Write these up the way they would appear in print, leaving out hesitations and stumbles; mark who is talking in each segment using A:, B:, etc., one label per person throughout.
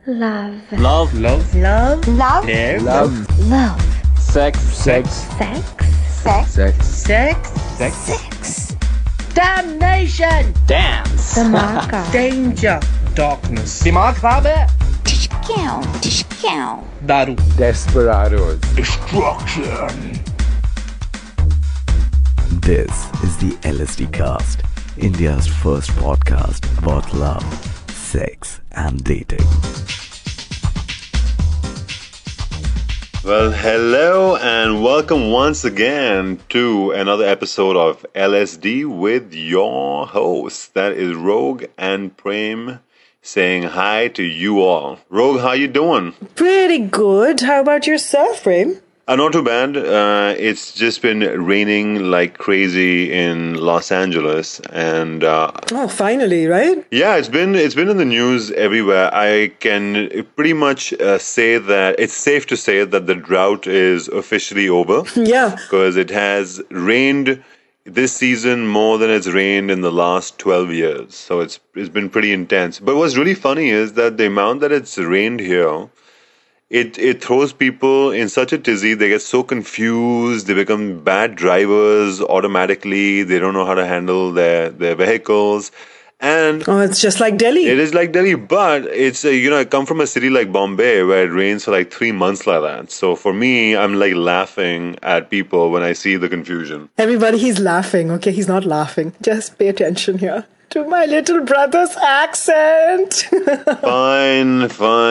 A: Love.
B: Love.
C: Love.
A: Love.
C: Love.
B: Love.
A: Love.
B: Sex.
C: Sex.
A: Sex.
C: Sex.
B: Sex.
C: Sex.
B: Sex.
A: Sex.
C: Damnation.
B: Dance.
A: Dhamaka.
C: Danger. Darkness. दिमाग खराब है.
A: Discount.
C: दारू.
B: Desperados.
C: Destruction.
D: This is the LSD Cast, India's first podcast about love, sex, and dating.
E: Well, hello and welcome once again to another episode of LSD with your hosts. That is Rogue and Prem saying hi to you all. Rogue, how you doing?
F: Pretty good. How about yourself, Prem?
E: Not too bad. It's just been raining like crazy in Los Angeles, and
F: Oh, finally, right?
E: yeah, it's been in the news everywhere. I can pretty much say that it's safe to say that the drought is officially over.
F: Yeah.
E: Because it has rained this season more than it's rained in the last 12 years. So it's been pretty intense. But what's really funny is that the amount that it's rained here, it throws people in such a tizzy. They get so confused. They become bad drivers automatically. They don't know how to handle their vehicles. And
F: Oh, it's just like Delhi.
E: it is like Delhi, but it's, I come from a city like Bombay where it rains for like 3 months like that. So for me, I'm like laughing at people when I see the confusion.
F: Everybody, he's laughing, okay? He's not laughing. Just pay attention here to my little brother's accent.
E: Fine.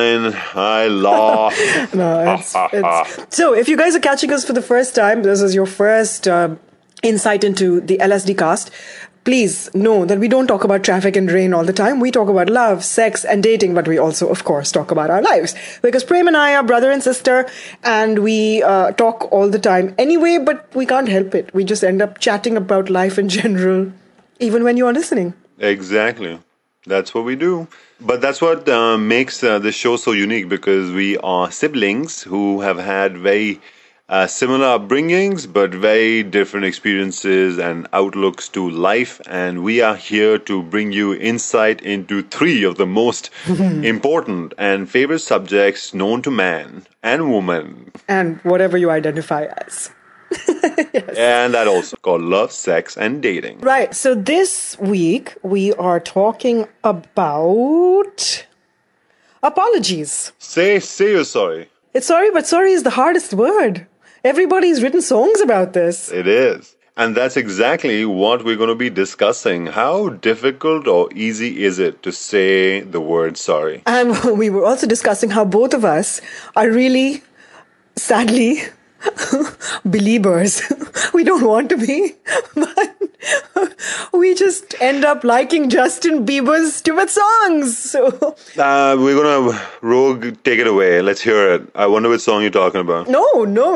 E: I laugh.
F: No, it's... So, if you guys are catching us for the first time, this is your first insight into the LSD cast. Please know that we don't talk about traffic and rain all the time. We talk about love, sex, and dating, but we also, of course, talk about our lives. Because Prem and I are brother and sister, and we talk all the time anyway, but we can't help it. We just end up chatting about life in general, even when you are listening.
E: Exactly. That's what we do. But that's what makes this show so unique, because we are siblings who have had very similar upbringings, but very different experiences and outlooks to life. And we are here to bring you insight into 3 of the most important and favorite subjects known to man and woman.
F: And whatever you identify as.
E: And that also called love, sex, and dating.
F: Right. So this week we are talking about apologies.
E: Say you're sorry.
F: It's sorry, but sorry is the hardest word. Everybody's written songs about this.
E: It is. And that's exactly what we're going to be discussing. How difficult or easy is it to say the word sorry?
F: And we were also discussing how both of us are really, sadly, believers. We don't want to be, but we just end up liking Justin Bieber's stupid songs. So
E: We're going to, Rogue, take it away. Let's hear it. I wonder which song you're talking about.
F: no.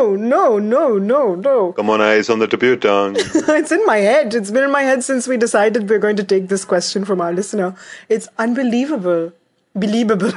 E: Come on, it's on the tip of your tongue.
F: It's in my head. It's been in my head since we decided we're going to take this question from our listener. It's unbelievable. Believable.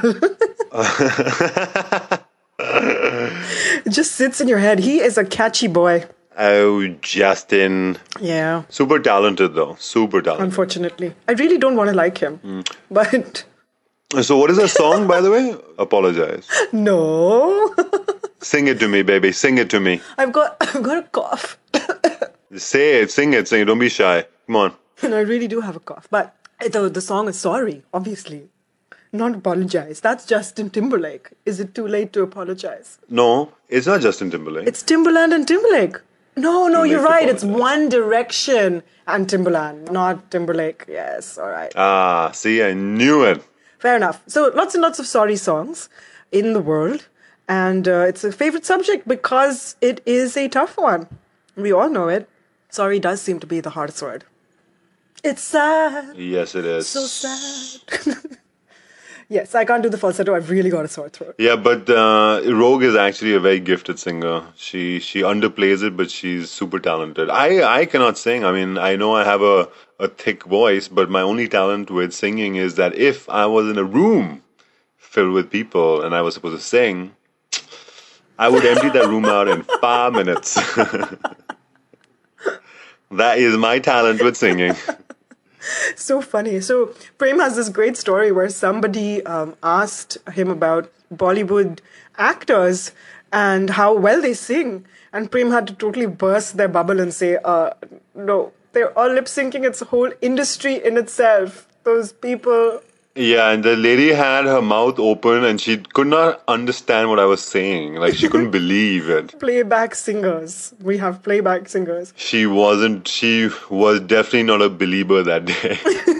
F: It just sits in your head. He is a catchy boy.
E: Oh, Justin.
F: Yeah,
E: Super talented, though. Super talented.
F: unfortunately. I really don't want to like him. But
E: So what is that song, by the way? Apologize.
F: no.
E: Sing it to me, baby. Sing it to me.
F: I've got a cough.
E: Say it. Sing it. Don't be shy. Come on.
F: And I really do have a cough. But the song is sorry, obviously. Not apologize. That's Justin Timberlake. Is it too late to apologize?
E: No, it's not Justin Timberlake.
F: It's Timberland and Timberlake. No,
E: Too
F: you're
E: late to
F: right. It's
E: apologize.
F: One Direction and Timberland, not Timberlake. Yes, all right.
E: See, I knew it.
F: Fair enough. So lots and lots of sorry songs in the world. And it's a favorite subject because it is a tough one. We all know it. Sorry does seem to be the hardest word. It's sad.
E: Yes, it is.
F: So sad. Yes, I can't do the falsetto. I've really got a sore throat.
E: Yeah, but Rogue is actually a very gifted singer. She underplays it, but she's super talented. I cannot sing. I mean, I know I have a thick voice, but my only talent with singing is that if I was in a room filled with people and I was supposed to sing, I would empty that room out in 5 minutes. That is my talent with singing.
F: So funny. So Prem has this great story where somebody asked him about Bollywood actors and how well they sing. And Prem had to totally burst their bubble and say, no, they're all lip syncing. It's a whole industry in itself. Those people.
E: Yeah, and the lady had her mouth open and she could not understand what I was saying. Like, she couldn't believe it.
F: Playback singers. We have playback singers.
E: She was definitely not a believer that day.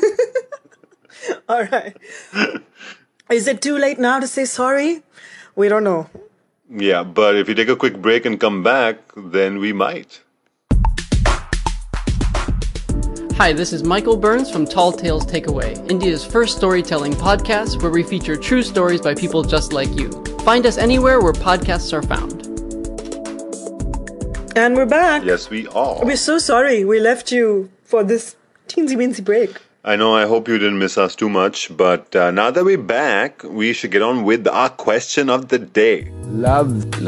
F: All right. Is it too late now to say sorry? We don't know.
E: Yeah, but if you take a quick break and come back, then we might.
A: Hi, this is Michael Burns from Tall Tales Takeaway, India's first storytelling podcast where we feature true stories by people just like you. Find us anywhere where podcasts are found.
F: And we're back.
E: Yes, we are.
F: We're so sorry we left you for this teensy-weensy break.
E: I know, I hope you didn't miss us too much, but now that we're back, we should get on with our question of the day.
B: Love.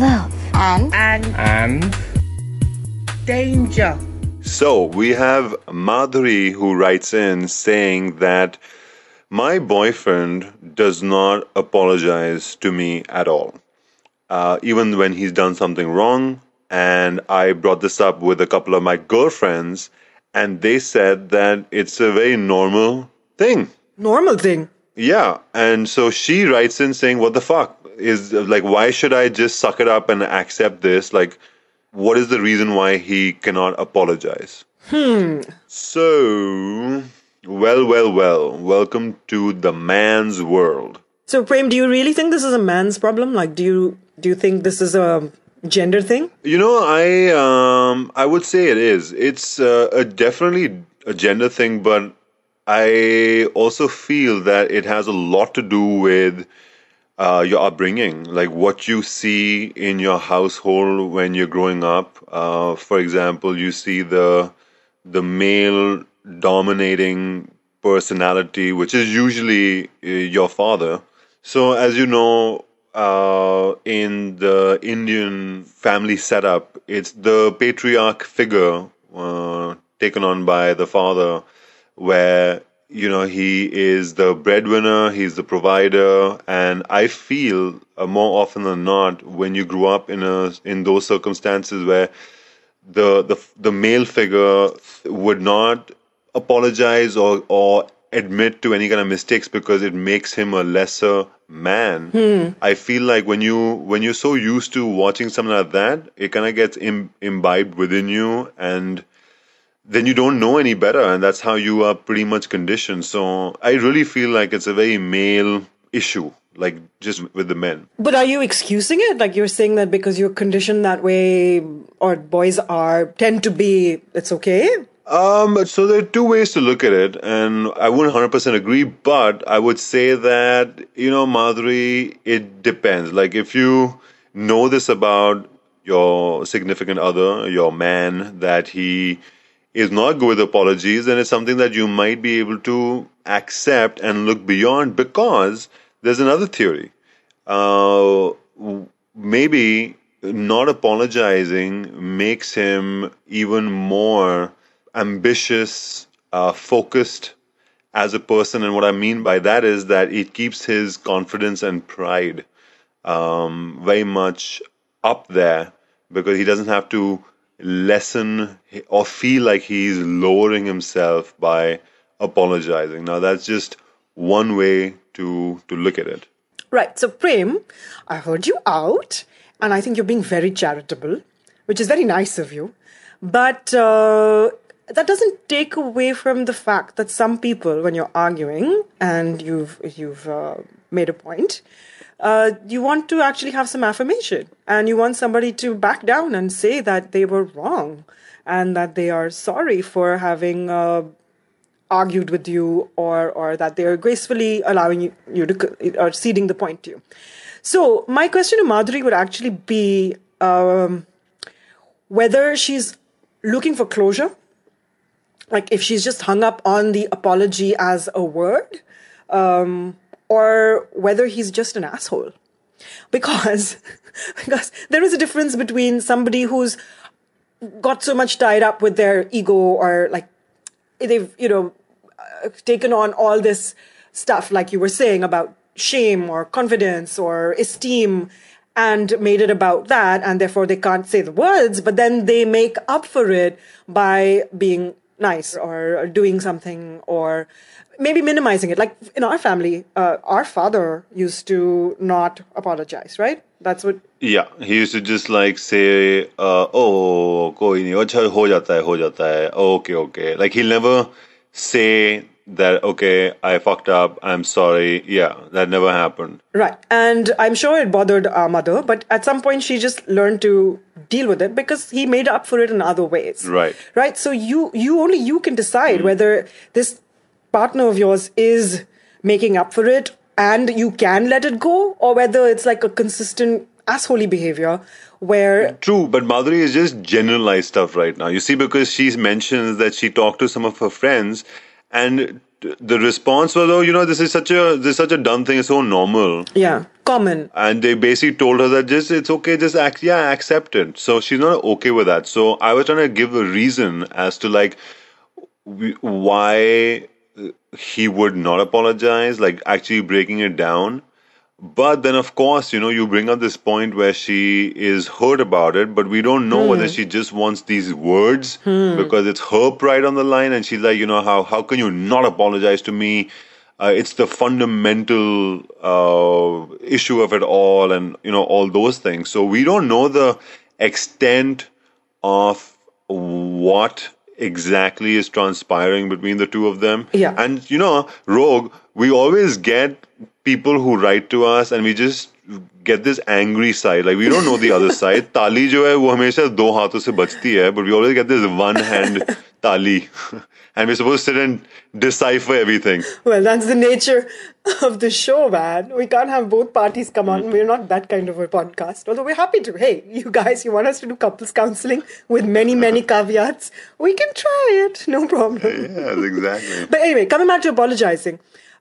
C: And danger.
E: So, we have Madhuri who writes in saying that my boyfriend does not apologize to me at all, even when he's done something wrong. And I brought this up with a couple of my girlfriends, and they said that it's a very normal thing.
F: Normal thing.
E: Yeah, and so she writes in saying, what the fuck? Is like, why should I just suck it up and accept this? Like, what is the reason why he cannot apologize? So, well. Welcome to the man's world.
F: So, Prem, do you really think this is a man's problem? Like, do you think this is a gender thing?
E: You know, I would say it is. It's definitely a gender thing, but I also feel that it has a lot to do with your upbringing, like what you see in your household when you're growing up. For example, you see the male dominating personality, which is usually your father. So, as you know, in the Indian family setup, it's the patriarch figure taken on by the father, where he is the breadwinner, he's the provider, and I feel more often than not, when you grew up in those circumstances where the male figure would not apologize or admit to any kind of mistakes because it makes him a lesser man. I feel like when you're so used to watching something like that, it kind of gets imbibed within you, and then you don't know any better, and that's how you are pretty much conditioned. So I really feel like it's a very male issue, like just with the men.
F: But are you excusing it? Like you're saying that because you're conditioned that way, or boys tend to be, it's okay?
E: So there are two ways to look at it, and I wouldn't 100% agree, but I would say that, Madhuri, it depends. Like if you know this about your significant other, your man, that he is not good with apologies, then it's something that you might be able to accept and look beyond, because there's another theory. Maybe not apologizing makes him even more ambitious, focused as a person. And what I mean by that is that it keeps his confidence and pride very much up there, because he doesn't have to lessen or feel like he's lowering himself by apologizing. Now, that's just one way to look at it.
F: Right. So, Prem, I heard you out, and I think you're being very charitable, which is very nice of you. But that doesn't take away from the fact that some people, when you're arguing and you've made a point, you want to actually have some affirmation, and you want somebody to back down and say that they were wrong and that they are sorry for having argued with you, or that they are gracefully allowing you to, or ceding the point to you. So my question to Madhuri would actually be whether she's looking for closure, like if she's just hung up on the apology as a word, or whether he's just an asshole. Because there is a difference between somebody who's got so much tied up with their ego, or like they've, taken on all this stuff, like you were saying, about shame or confidence or esteem, and made it about that, and therefore they can't say the words, but then they make up for it by being nice or doing something, or maybe minimizing it. Like in our family, our father used to not apologize, right? That's what...
E: Yeah, he used to just like say, oh, koi nahi, acha ho jata hai, okay. Like he'll never say that, okay, I fucked up, I'm sorry. Yeah, that never happened.
F: Right. And I'm sure it bothered our mother, but at some point she just learned to deal with it because he made up for it in other ways.
E: Right.
F: Right. So only you can decide whether this partner of yours is making up for it and you can let it go, or whether it's like a consistent assholey behavior where...
E: True, but Madhuri is just generalized stuff right now. You see, because she mentions that she talked to some of her friends, and the response was, oh, this is such a dumb thing, it's so normal.
F: Yeah, common.
E: And they basically told her that it's okay, just accept it. So she's not okay with that. So I was trying to give a reason as to like why he would not apologize, like actually breaking it down. But then, of course, you bring up this point where she is hurt about it, but we don't know whether she just wants these words because it's her pride on the line, and she's like, how can you not apologize to me? It's the fundamental issue of it all, and all those things. So we don't know the extent of what exactly is transpiring between the two of them.
F: Yeah.
E: And Rogue, we always get people who write to us and we just get this angry side. Like, we don't know the other side. Tali jo hai, wo hamesha do haathon se bachti hai, but we always get this one hand tali. And we're supposed to sit and decipher everything.
F: Well, that's the nature of the show, man. We can't have both parties come on. We're not that kind of a podcast. Although we're happy to. Hey, you guys, you want us to do couples counseling with many, many caveats? We can try it. No problem.
E: Yes, exactly.
F: But anyway, coming back to apologizing.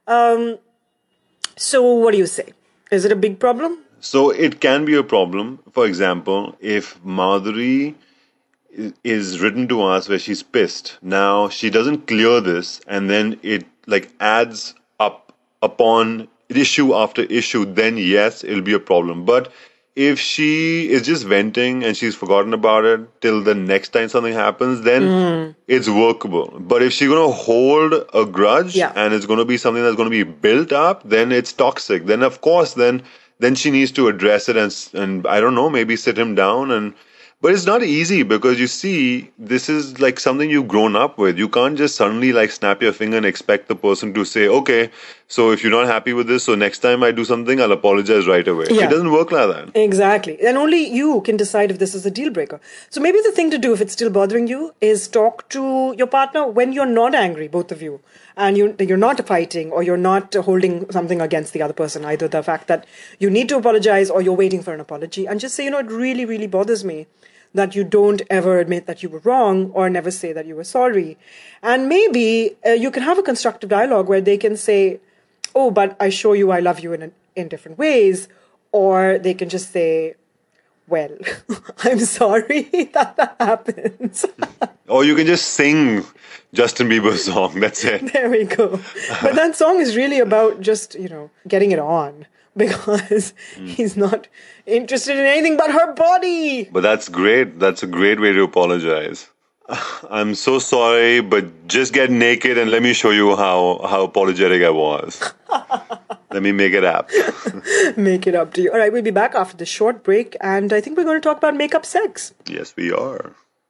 F: So what do you say? Is it a big problem?
E: So it can be a problem. For example, if Madhuri is written to us where she's pissed. Now, she doesn't clear this, and then it like adds up upon issue after issue, then yes, it'll be a problem. But if she is just venting and she's forgotten about it till the next time something happens, then it's workable. But if she's going to hold a grudge and it's going to be something that's going to be built up, then it's toxic. Then, of course, then she needs to address it and I don't know, maybe sit him down. But it's not easy because you see, this is like something you've grown up with. You can't just suddenly like snap your finger and expect the person to say, okay, so if you're not happy with this, so next time I do something, I'll apologize right away.
F: Yeah.
E: It doesn't work like that.
F: Exactly. And only you can decide if this is a deal breaker. So maybe the thing to do, if it's still bothering you, is talk to your partner when you're not angry, both of you. And you're not fighting or you're not holding something against the other person, either the fact that you need to apologize or you're waiting for an apology. And just say, it really, really bothers me that you don't ever admit that you were wrong or never say that you were sorry. And maybe you can have a constructive dialogue where they can say, oh, but I show you I love you in different ways. Or they can just say, well, I'm sorry that happens.
E: Or you can just sing Justin Bieber's song. That's it.
F: There we go. But that song is really about just, getting it on. Because he's not interested in anything but her body.
E: But that's great. That's a great way to apologize. I'm so sorry, but just get naked and let me show you how apologetic I was. Let me make it up.
F: Make it up to you. All right, we'll be back after this short break, and I think we're going to talk about make-up sex.
E: Yes, we are.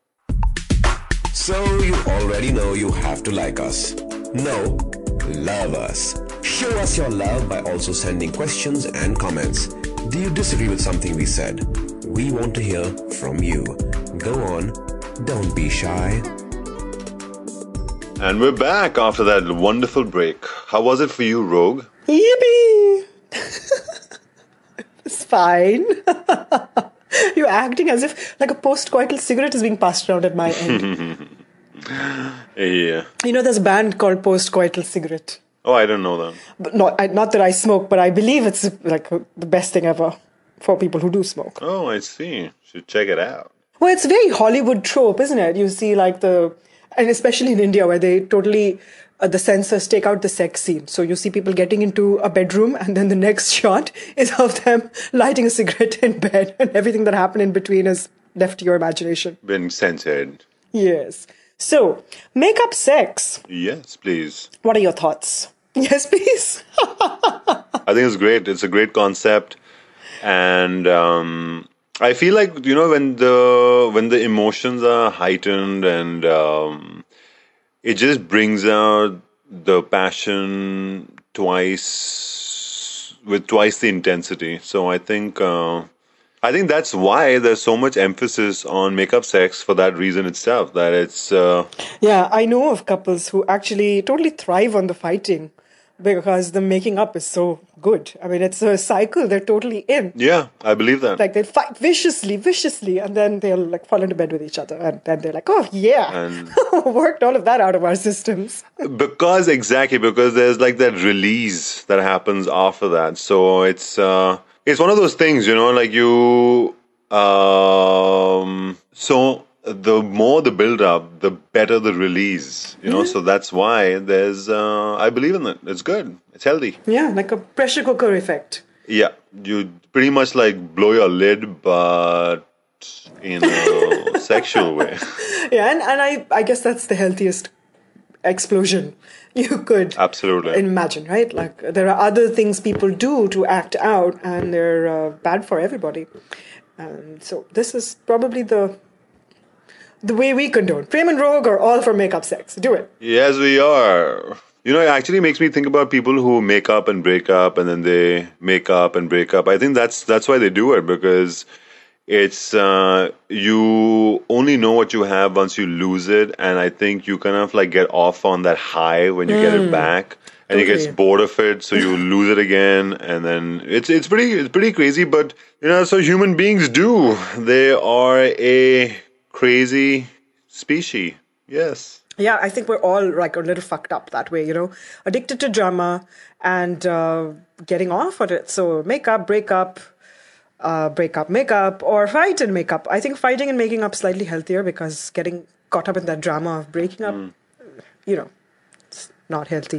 G: So you already know you have to like us. No, love us. Show us your love by also sending questions and comments. Do you disagree with something we said? We want to hear from you. Go on, don't be shy.
E: And we're back after that wonderful break. How was it for you, Rogue?
F: Yippee! It's fine. You're acting as if like a post-coital cigarette is being passed around at my end.
E: Yeah.
F: There's a band called Post-Coital Cigarette.
E: Oh, I don't know that.
F: But not that I smoke, but I believe it's like the best thing ever for people who do smoke.
E: Oh, I see. Should check it out.
F: Well, it's a very Hollywood trope, isn't it? You see like the And especially in India, where they totally, the censors take out the sex scene. So you see people getting into a bedroom, and then the next shot is of them lighting a cigarette in bed, and everything that happened in between is left to your imagination.
E: Been censored.
F: Yes. So, make-up sex.
E: Yes, please.
F: What are your thoughts? Yes, please.
E: I think it's great. It's a great concept. And I feel like, when the emotions are heightened and it just brings out the passion with twice the intensity. So I think that's why there's so much emphasis on makeup sex for that reason itself. That it's
F: Yeah, I know of couples who actually totally thrive on the fighting because the making up is so good. I mean, it's a cycle they're totally in.
E: Yeah, I believe that.
F: Like they fight viciously, and then they'll like fall into bed with each other, and then they're like, "Oh yeah,
E: And
F: worked all of that out of our systems."
E: because there's like that release that happens after that. So it's one of those things, like you. So the more the build up, the better the release. So that's why there's. I believe in it. It's good. It's healthy.
F: Yeah, like a pressure cooker effect.
E: Yeah, you pretty much like blow your lid, but in a sexual way.
F: Yeah, and I guess that's the healthiest explosion you could
E: Absolutely
F: imagine, right? Like there are other things people do to act out, and they're bad for everybody. And so this is probably the way we condone. Prem and Rogue are all for makeup sex. Do it.
E: Yes, we are. It actually makes me think about people who make up and break up, and then they make up and break up. I think that's why they do it, because it's you only know what you have once you lose it, and I think you kind of like get off on that high when you get it back, and you get bored of it, so you lose it again, and then it's pretty crazy. But so human beings do. They are a crazy species. Yes.
F: Yeah, I think we're all like a little fucked up that way, addicted to drama and getting off on it. So makeup, break up, makeup, or fight and makeup. I think fighting and making up slightly healthier, because getting caught up in that drama of breaking up, it's not healthy.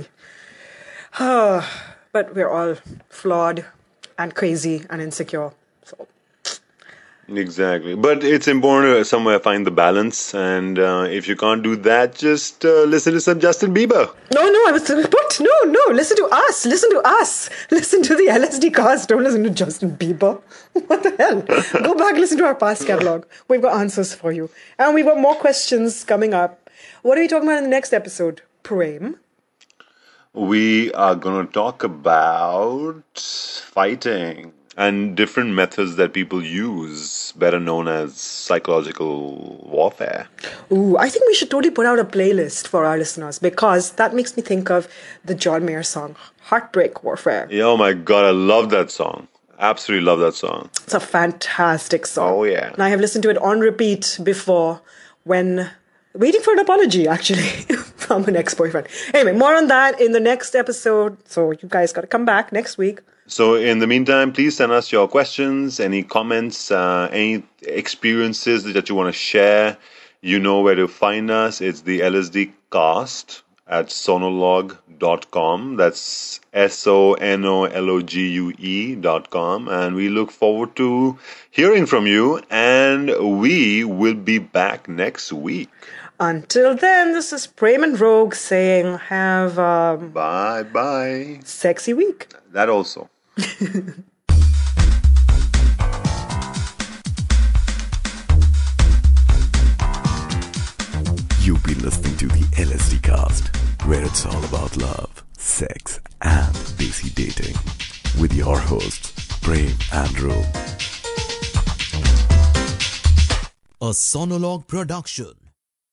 F: But we're all flawed and crazy and insecure. So.
E: Exactly. But it's important to somewhere find the balance. And if you can't do that, just listen to some Justin Bieber.
F: No, I was... What? No. Listen to us. Listen to the LSD cast. Don't listen to Justin Bieber. What the hell? Go back, listen to our past catalog. We've got answers for you. And we've got more questions coming up. What are we talking about in the next episode? Prem?
E: We are going to talk about fighting and different methods that people use, better known as psychological warfare.
F: Ooh, I think we should totally put out a playlist for our listeners, because that makes me think of the John Mayer song, Heartbreak Warfare.
E: Yeah, oh my God, I love that song. Absolutely love that song.
F: It's a fantastic song.
E: Oh, yeah.
F: And I have listened to it on repeat before when... waiting for an apology, actually, from an ex-boyfriend. Anyway, more on that in the next episode. So you guys got to come back next week.
E: So in the meantime, please send us your questions, any comments, any experiences that you want to share. You know where to find us. It's the LSD Cast at sonologue.com. That's sonologue.com. And we look forward to hearing from you. And we will be back next week.
F: Until then, this is Prem and Rogue saying have a...
E: Bye.
F: sexy week.
E: That also.
D: You've been listening to the LSD Cast, where it's all about love, sex, and desi dating, with your hosts, Prem and Rogue.
H: A Sonologue production.